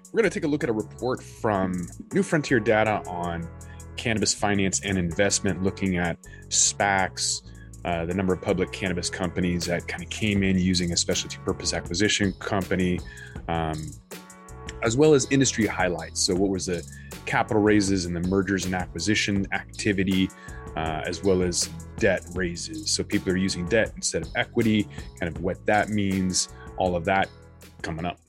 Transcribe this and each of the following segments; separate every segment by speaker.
Speaker 1: We're going to take a look at a report from New Frontier Data on cannabis finance and investment, looking at SPACs, the number of public cannabis companies that kind of came in using a specialty purpose acquisition company, as well as industry highlights. So what was the capital raises and the mergers and acquisition activity, as well as debt raises. So people are using debt instead of equity, kind of what that means, all of that coming up.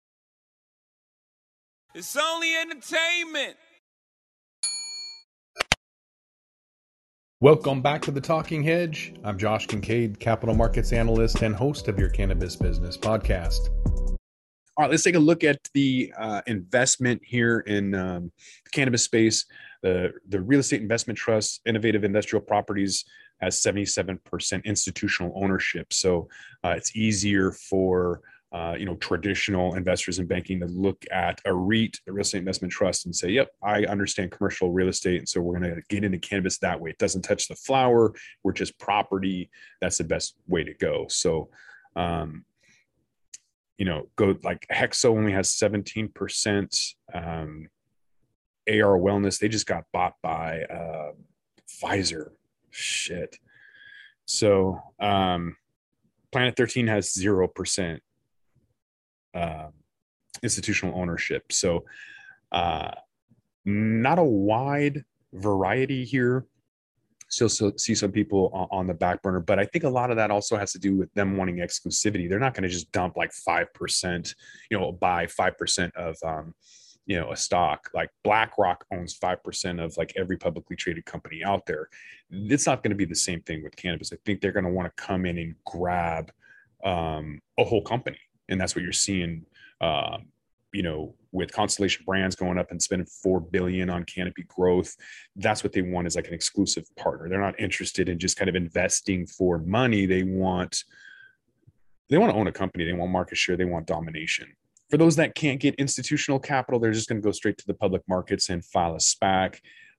Speaker 2: It's only entertainment.
Speaker 3: Welcome back to The Talking Hedge. I'm Josh Kincaid, capital markets analyst and host of your Cannabis Business Podcast.
Speaker 1: All right, let's take a look at the investment here in the cannabis space. The Real Estate Investment Trust, Innovative Industrial Properties, has 77% institutional ownership. So it's easier for traditional investors in banking to look at a REIT, a real estate investment trust, and say, yep, I understand commercial real estate. And so we're going to get into cannabis that way. It doesn't touch the flower. We're just property. That's the best way to go. So, go like Hexo only has 17%. AR Wellness, they just got bought by Pfizer. Shit. So Planet 13 has 0%. Institutional ownership. So not a wide variety here. Still see some people on the back burner, but I think a lot of that also has to do with them wanting exclusivity. They're not going to just dump like 5%, buy 5% of a stock. Like BlackRock owns 5% of like every publicly traded company out there. It's not going to be the same thing with cannabis. I think they're going to want to come in and grab a whole company. And that's what you're seeing, with Constellation Brands going up and spending $4 billion on Canopy Growth. That's what they want, is like an exclusive partner. They're not interested in just kind of investing for money. They want to own a company. They want market share. They want domination. For those that can't get institutional capital, they're just going to go straight to the public markets and file a SPAC.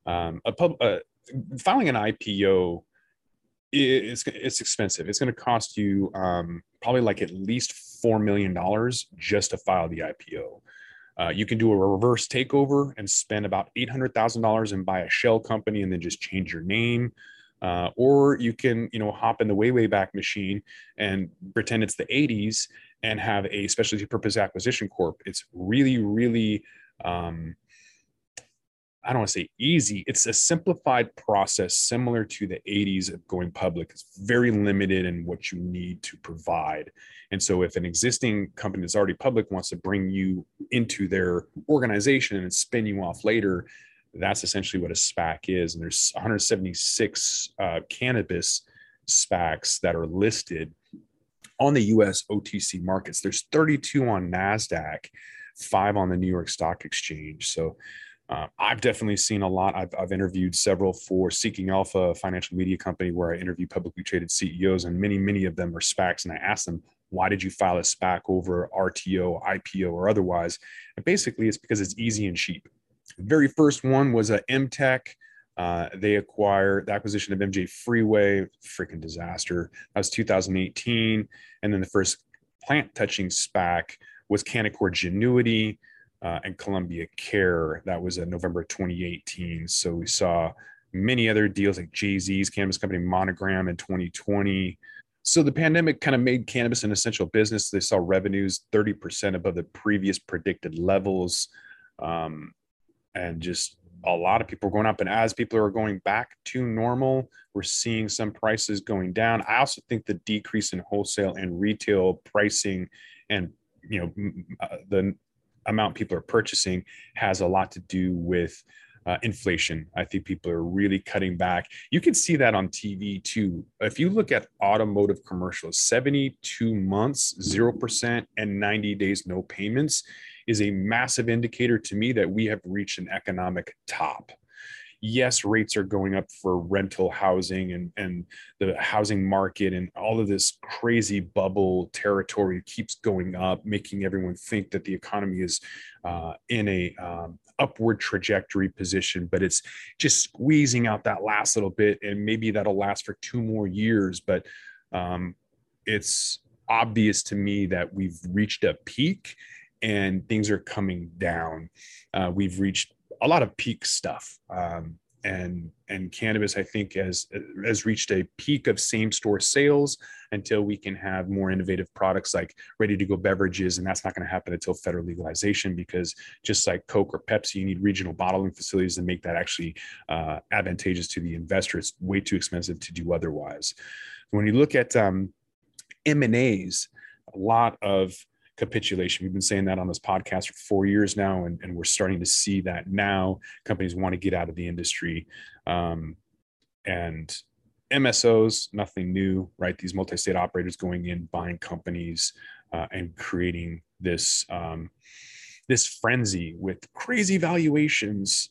Speaker 1: Filing an IPO, it's expensive. It's going to cost you probably like at least $4 million just to file the IPO. You can do a reverse takeover and spend about $800,000 and buy a shell company and then just change your name. Or you can, hop in the way back machine and pretend it's the 80s and have a specialty purpose acquisition corp. It's really, really, I don't want to say easy. It's a simplified process similar to the 80s of going public. It's very limited in what you need to provide. And so if an existing company that's already public wants to bring you into their organization and spin you off later, that's essentially what a SPAC is. And there's 176 cannabis SPACs that are listed on the US OTC markets. There's 32 on NASDAQ, 5 on the New York Stock Exchange. So I've definitely seen a lot. I've interviewed several for Seeking Alpha, a financial media company where I interview publicly traded CEOs, and many of them are SPACs. And I asked them, why did you file a SPAC over RTO, IPO, or otherwise? And basically, it's because it's easy and cheap. The very first one was a MTech. They acquired the acquisition of MJ Freeway, freaking disaster. That was 2018. And then the first plant touching SPAC was Canaccord Genuity and Columbia Care. That was in November 2018. So we saw many other deals like Jay-Z's cannabis company Monogram in 2020. So the pandemic kind of made cannabis an essential business. They saw revenues 30% above the previous predicted levels. And just a lot of people are going up. And as people are going back to normal, we're seeing some prices going down. I also think the decrease in wholesale and retail pricing and, the amount people are purchasing has a lot to do with inflation. I think people are really cutting back. You can see that on TV too. If you look at automotive commercials, 72 months, 0%, and 90 days, no payments is a massive indicator to me that we have reached an economic top. Yes, rates are going up for rental housing and the housing market, and all of this crazy bubble territory keeps going up, making everyone think that the economy is in a upward trajectory position, but it's just squeezing out that last little bit, and maybe that'll last for 2 more years. But it's obvious to me that we've reached a peak and things are coming down. We've reached a lot of peak stuff. And cannabis, I think, has reached a peak of same store sales until we can have more innovative products like ready to go beverages. And that's not going to happen until federal legalization, because just like Coke or Pepsi, you need regional bottling facilities to make that actually advantageous to the investor. It's way too expensive to do otherwise. When you look at M&As, a lot of capitulation. We've been saying that on this podcast for 4 years now, and we're starting to see that now. Companies want to get out of the industry. And MSOs, nothing new, right? These multi-state operators going in, buying companies, and creating this this frenzy with crazy valuations.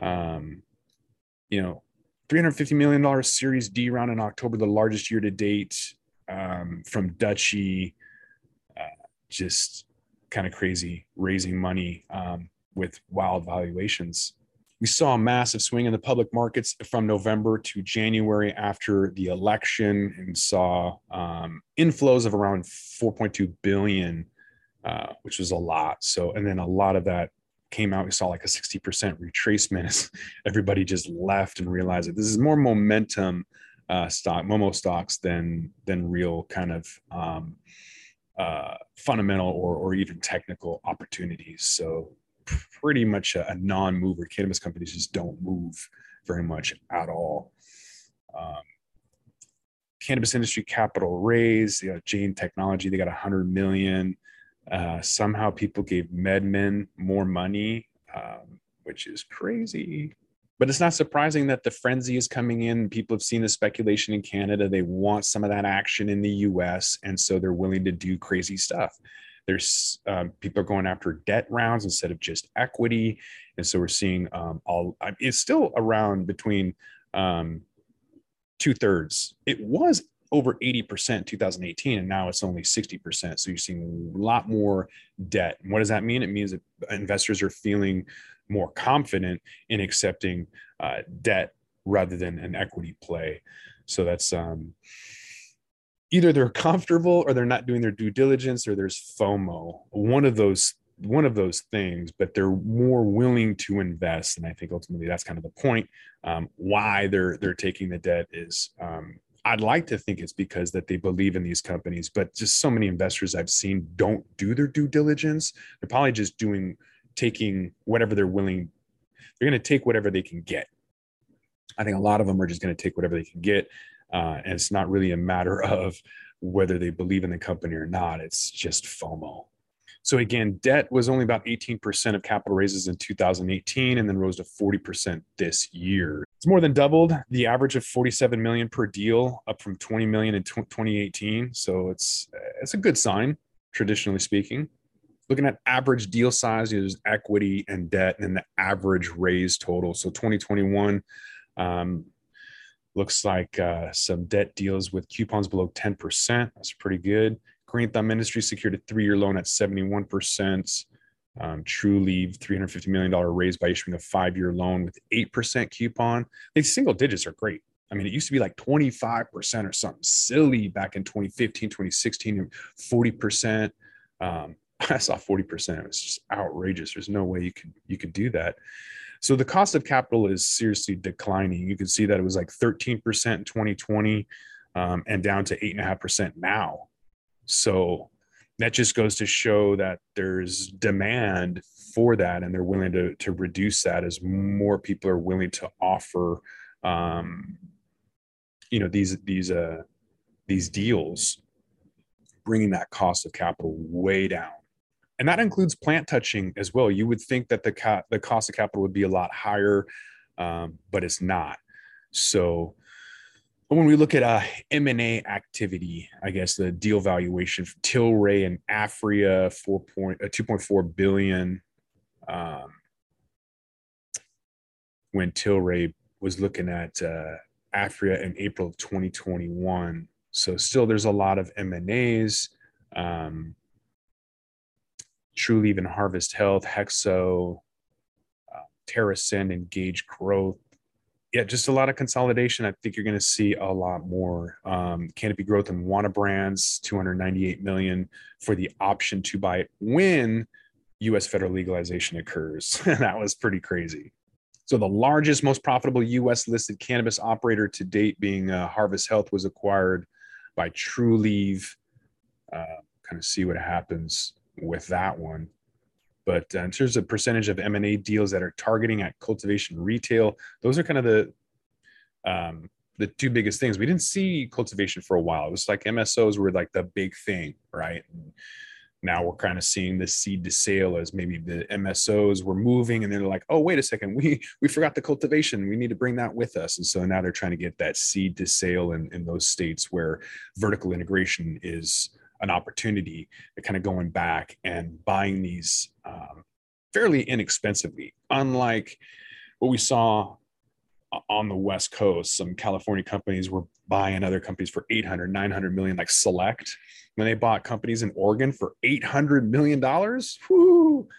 Speaker 1: $350 million Series D round in October, the largest year to date, from Dutchy. Just kind of crazy, raising money with wild valuations. We saw a massive swing in the public markets from November to January after the election, and saw inflows of around 4.2 billion, which was a lot. So, and then a lot of that came out. We saw like a 60% retracement as everybody just left and realized that this is more momentum Momo stocks than real kind of fundamental or even technical opportunities. So pretty much a non-mover. Cannabis companies just don't move very much at all. Cannabis industry capital raise, Jane Technology, they got 100 million. Somehow people gave MedMen more money, which is crazy. But it's not surprising that the frenzy is coming in. People have seen the speculation in Canada. They want some of that action in the US. And so they're willing to do crazy stuff. There's people are going after debt rounds instead of just equity. And so we're seeing it's still around between 2/3. It was over 80% in 2018, and now it's only 60%. So you're seeing a lot more debt. And what does that mean? It means that investors are feeling more confident in accepting debt rather than an equity play. So that's either they're comfortable or they're not doing their due diligence, or there's FOMO. One of those things, but they're more willing to invest. And I think ultimately that's kind of the point. Why they're taking the debt is I'd like to think it's because that they believe in these companies, but just so many investors I've seen don't do their due diligence. They're probably just taking whatever they're willing. They're going to take whatever they can get. I think a lot of them are just going to take whatever they can get. And it's not really a matter of whether they believe in the company or not. It's just FOMO. So again, debt was only about 18% of capital raises in 2018, and then rose to 40% this year. It's more than doubled the average of 47 million per deal, up from 20 million in 2018. So it's a good sign, traditionally speaking. Looking at average deal size, there's equity and debt, and then the average raise total. So 2021 looks like some debt deals with coupons below 10%. That's pretty good. Green Thumb Industries secured a 3-year loan at 71%. Trulieve, $350 million raise by issuing a 5-year loan with 8% coupon. These single digits are great. I mean, it used to be like 25% or something silly back in 2015, 2016, 40%. I saw 40%. It was just outrageous. There's no way you could do that. So the cost of capital is seriously declining. You can see that it was like 13% in 2020 and down to 8.5% now. So that just goes to show that there's demand for that, and they're willing to reduce that as more people are willing to offer, these deals, bringing that cost of capital way down. And that includes plant touching as well. You would think that the cost of capital would be a lot higher, but it's not. So when we look at M&A activity, I guess the deal valuation for Tilray and Aphria, 2.4 billion. When Tilray was looking at Aphria in April of 2021. So still there's a lot of M&As. Trulieve and Harvest Health, Hexo, TerraSend, Engage Growth. Yeah, just a lot of consolidation. I think you're going to see a lot more. Canopy Growth and Wana Brands, $298 million for the option to buy it when US federal legalization occurs. That was pretty crazy. So the largest, most profitable US listed cannabis operator to date being Harvest Health was acquired by Trulieve. Kind of see what happens with that one. But in terms of percentage of M&A deals that are targeting at cultivation retail, those are kind of the two biggest things. We didn't see cultivation for a while. It was like MSOs were like the big thing, right? And now we're kind of seeing the seed to sale as maybe the MSOs were moving and they're like, oh, wait a second, we forgot the cultivation. We need to bring that with us. And so now they're trying to get that seed to sale in those states where vertical integration is an opportunity. They're kind of going back and buying these fairly inexpensively, unlike what we saw on the West Coast. Some California companies were buying other companies for 800, 900 million, like Select, when they bought companies in Oregon for $800 million. Whoo!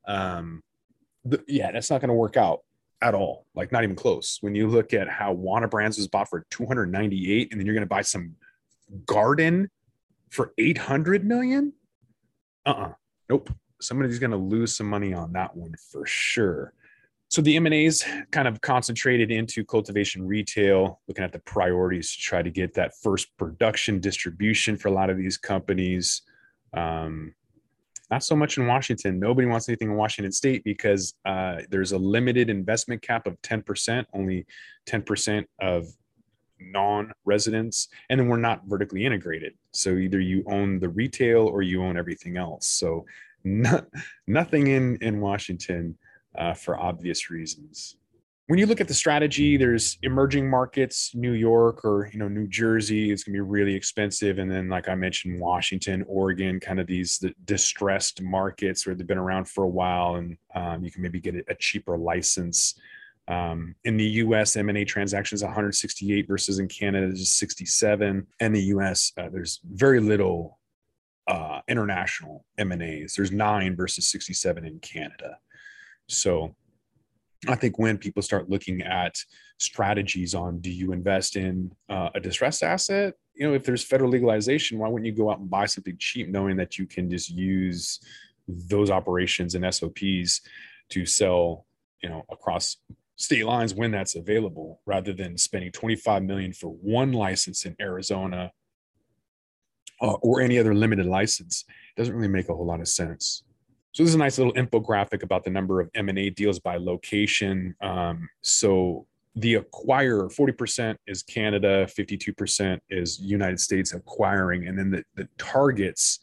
Speaker 1: Yeah, that's not going to work out at all. Like not even close. When you look at how Wana Brands was bought for 298, and then you're going to buy some garden for 800 million. Nope. Somebody's going to lose some money on that one for sure. So the M&As kind of concentrated into cultivation retail, looking at the priorities to try to get that first production distribution for a lot of these companies. Not so much in Washington. Nobody wants anything in Washington State because there's a limited investment cap of 10%, only 10% of non-residents, and then we're not vertically integrated. So either you own the retail or you own everything else. So nothing in Washington for obvious reasons. When you look at the strategy, there's emerging markets, New York or New Jersey, it's gonna be really expensive. And then, like I mentioned, Washington, Oregon, kind of these distressed markets where they've been around for a while, and you can maybe get a cheaper license. In the US, M&A transactions 168 versus in Canada is 67. And the US, there's very little international M&As. There's 9 versus 67 in Canada. So I think when people start looking at strategies on, do you invest in a distressed asset? If there's federal legalization, why wouldn't you go out and buy something cheap, knowing that you can just use those operations and SOPs to sell, across state lines when that's available, rather than spending $25 million for one license in Arizona or any other limited license? It doesn't really make a whole lot of sense. So this is a nice little infographic about the number of M&A deals by location. So the acquirer, 40% is Canada, 52% is United States acquiring, and then the targets,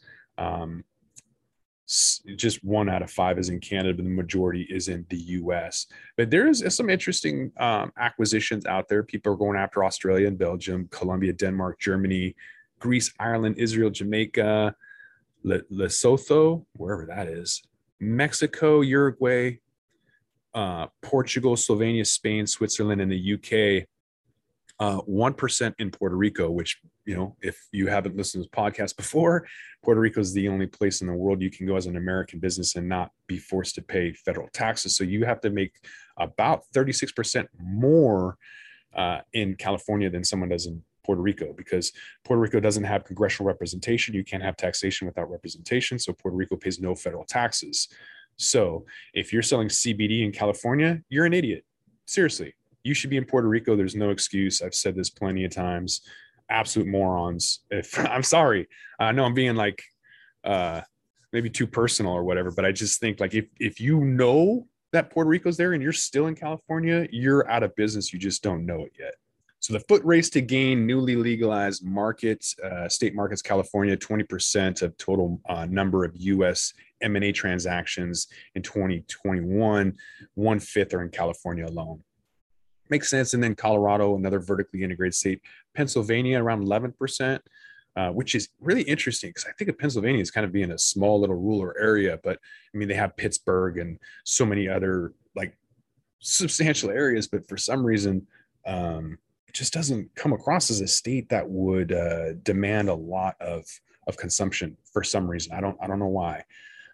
Speaker 1: just 1 out of 5 is in Canada, but the majority is in the US. But there's some interesting acquisitions out there. People are going after Australia and Belgium, Colombia, Denmark, Germany, Greece, Ireland, Israel, Jamaica, Lesotho, wherever that is, Mexico, Uruguay, Portugal, Slovenia, Spain, Switzerland, and the UK. 1% in Puerto Rico, which, if you haven't listened to this podcast before, Puerto Rico is the only place in the world you can go as an American business and not be forced to pay federal taxes. So you have to make about 36% more in California than someone does in Puerto Rico, because Puerto Rico doesn't have congressional representation. You can't have taxation without representation. So Puerto Rico pays no federal taxes. So if you're selling CBD in California, you're an idiot. Seriously, you should be in Puerto Rico. There's no excuse. I've said this plenty of times. Absolute morons. I'm sorry. I know I'm being like maybe too personal or whatever, but I just think like if you know that Puerto Rico's there and you're still in California, you're out of business. You just don't know it yet. So the foot race to gain newly legalized markets, state markets, California, 20% of total number of U.S. M&A transactions in 2021, 1/5 are in California alone. Makes sense. And then Colorado, another vertically integrated state, Pennsylvania, around 11%, which is really interesting because I think of Pennsylvania as kind of being a small little rural area, but I mean, they have Pittsburgh and so many other like substantial areas, but for some reason, it just doesn't come across as a state that would demand a lot of consumption for some reason. I don't know why.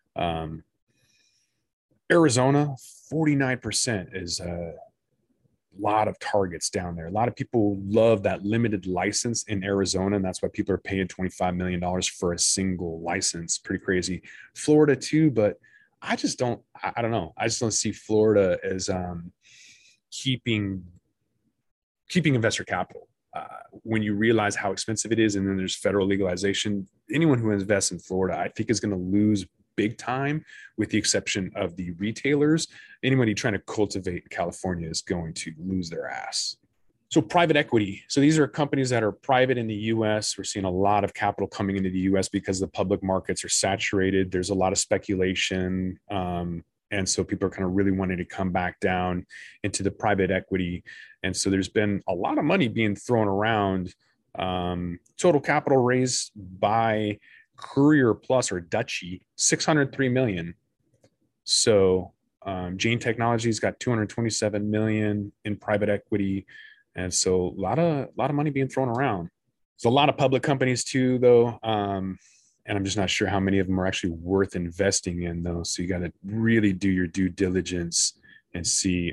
Speaker 1: Arizona, 49% is a lot of targets down there. A lot of people love that limited license in Arizona, and that's why people are paying $25 million for a single license. Pretty crazy. Florida too, but I don't know. I just don't see Florida as keeping investor capital. When you realize how expensive it is, and then there's federal legalization, anyone who invests in Florida, I think, is going to lose big time, with the exception of the retailers. Anybody trying to cultivate California is going to lose their ass. So private equity. So these are companies that are private in the US. We're seeing a lot of capital coming into the US because the public markets are saturated. There's a lot of speculation. And so people are kind of really wanting to come back down into the private equity. And so there's been a lot of money being thrown around. Total capital raised by Courier Plus or Dutchy, 603 million. So Jane Technologies got 227 million in private equity. And so a lot of money being thrown around. There's a lot of public companies too, though. And I'm just not sure how many of them are actually worth investing in, though. So you got to really do your due diligence and see,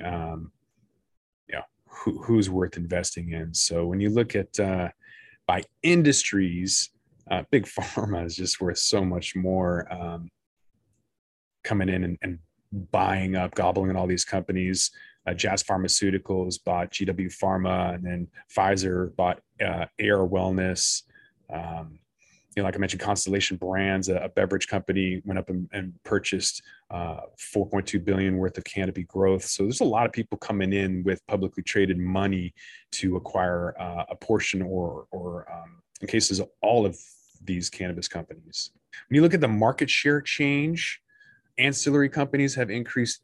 Speaker 1: who's worth investing in. So when you look at by industries, big pharma is just worth so much more, coming in and buying up, gobbling in all these companies. Jazz Pharmaceuticals bought GW Pharma, and then Pfizer bought Air Wellness. Like I mentioned, Constellation Brands, a beverage company, went up and purchased $4.2 billion worth of Canopy Growth. So there's a lot of people coming in with publicly traded money to acquire a portion or in cases, all of these cannabis companies. When you look at the market share change, ancillary companies have increased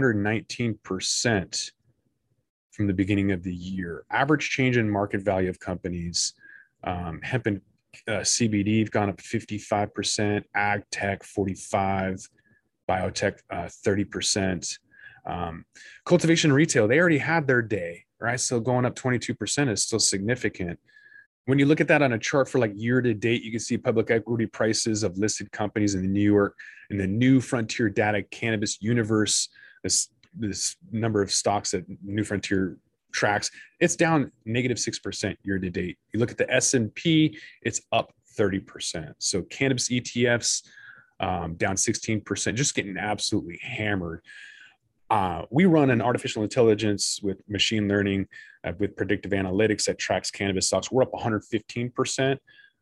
Speaker 1: 319% from the beginning of the year. Average change in market value of companies, hemp and CBD have gone up 55%, ag tech 45%, biotech 30%. Cultivation retail, they already had their day, right? So going up 22% is still significant. When you look at that on a chart for like year to date, you can see public equity prices of listed companies in the New Frontier Data Cannabis Universe. This number of stocks that New Frontier tracks, it's down -6% year to date. You look at the S&P, it's up 30%. So cannabis ETFs down 16%, just getting absolutely hammered. We run an artificial intelligence with machine learning, with predictive analytics that tracks cannabis stocks. We're up 115%.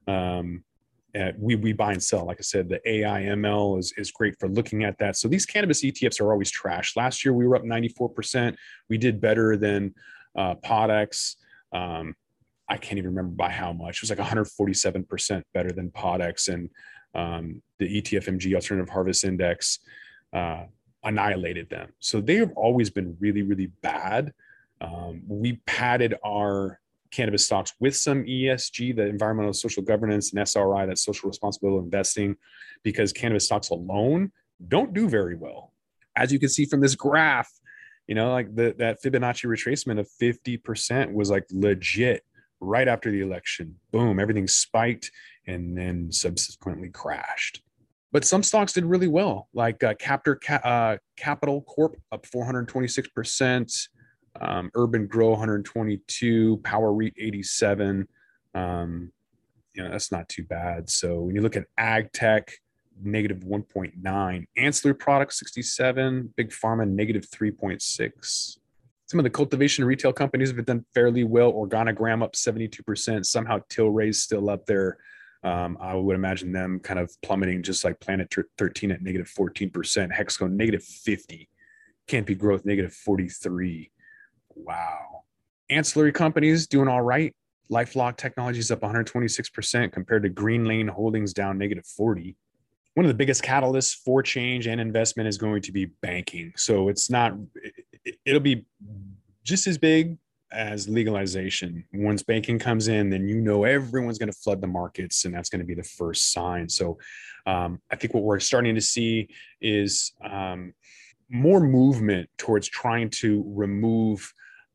Speaker 1: We buy and sell. Like I said, the AI ML is great for looking at that. So these cannabis ETFs are always trash. Last year, we were up 94%. We did better than Podex. I can't even remember by how much. It was like 147% better than Podex, and the ETFMG Alternative Harvest Index annihilated them. So they have always been really, really bad. We padded our cannabis stocks with some ESG, the environmental social governance, and SRI, that's social responsible investing, because cannabis stocks alone don't do very well. As you can see from this graph, like that Fibonacci retracement of 50% was like legit right after the election. Boom, everything spiked and then subsequently crashed. But some stocks did really well, like Captor Capital Corp up 426%, Urban Grow 122, Power REIT 87. That's not too bad. So when you look at ag tech, -1.9, ancillary products 67, big pharma -3.6. Some of the cultivation and retail companies have done fairly well. Organigram up 72%. Somehow Tilray's still up there. I would imagine them kind of plummeting, just like Planet 13 at -14%, Hexco -50, Canopy Growth -43. Wow. Ancillary companies doing all right. LifeLock Technologies up 126% compared to Green Lane Holdings down -40. One of the biggest catalysts for change and investment is going to be banking. So it'll be just as big as legalization. Once banking comes in, then everyone's going to flood the markets, and that's going to be the first sign. So I think what we're starting to see is more movement towards trying to remove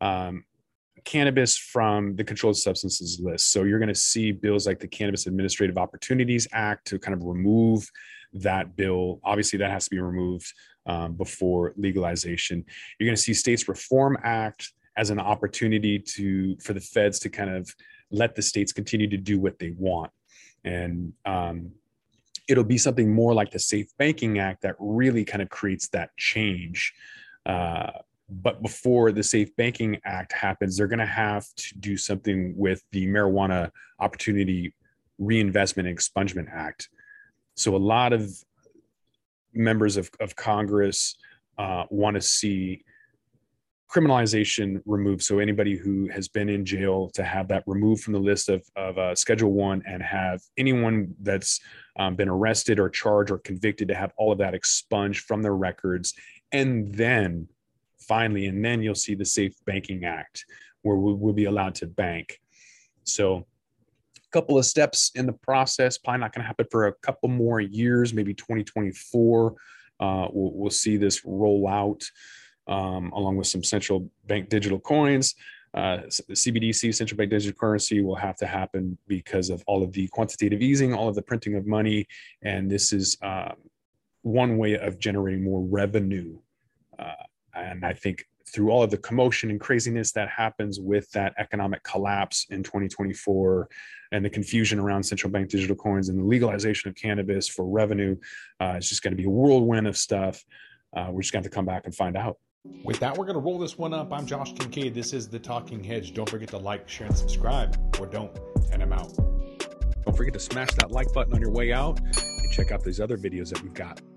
Speaker 1: cannabis from the Controlled Substances list. So you're going to see bills like the Cannabis Administrative Opportunities Act to kind of remove that bill. Obviously, that has to be removed before legalization. You're going to see States Reform Act as an opportunity for the feds to kind of let the states continue to do what they want. And it'll be something more like the Safe Banking Act that really kind of creates that change. But before the Safe Banking Act happens, they're going to have to do something with the Marijuana Opportunity Reinvestment and Expungement Act. So a lot of members of Congress want to see criminalization removed. So anybody who has been in jail, to have that removed from the list of Schedule 1, and have anyone that's been arrested or charged or convicted to have all of that expunged from their records. And then finally, you'll see the Safe Banking Act, where we'll be allowed to bank. So a couple of steps in the process, probably not going to happen for a couple more years, maybe 2024. We'll see this roll out along with some central bank digital coins. The CBDC, central bank digital currency, will have to happen because of all of the quantitative easing, all of the printing of money. And this is one way of generating more revenue. And I think through all of the commotion and craziness that happens with that economic collapse in 2024 and the confusion around central bank digital coins and the legalization of cannabis for revenue, it's just going to be a whirlwind of stuff. We're just going to have to come back and find out.
Speaker 3: With that, we're going to roll this one up. I'm Josh Kincaid. This is The Talking Hedge. Don't forget to like, share, and subscribe, or don't, and I'm out.
Speaker 1: Don't forget to smash that like button on your way out and check out these other videos that we've got.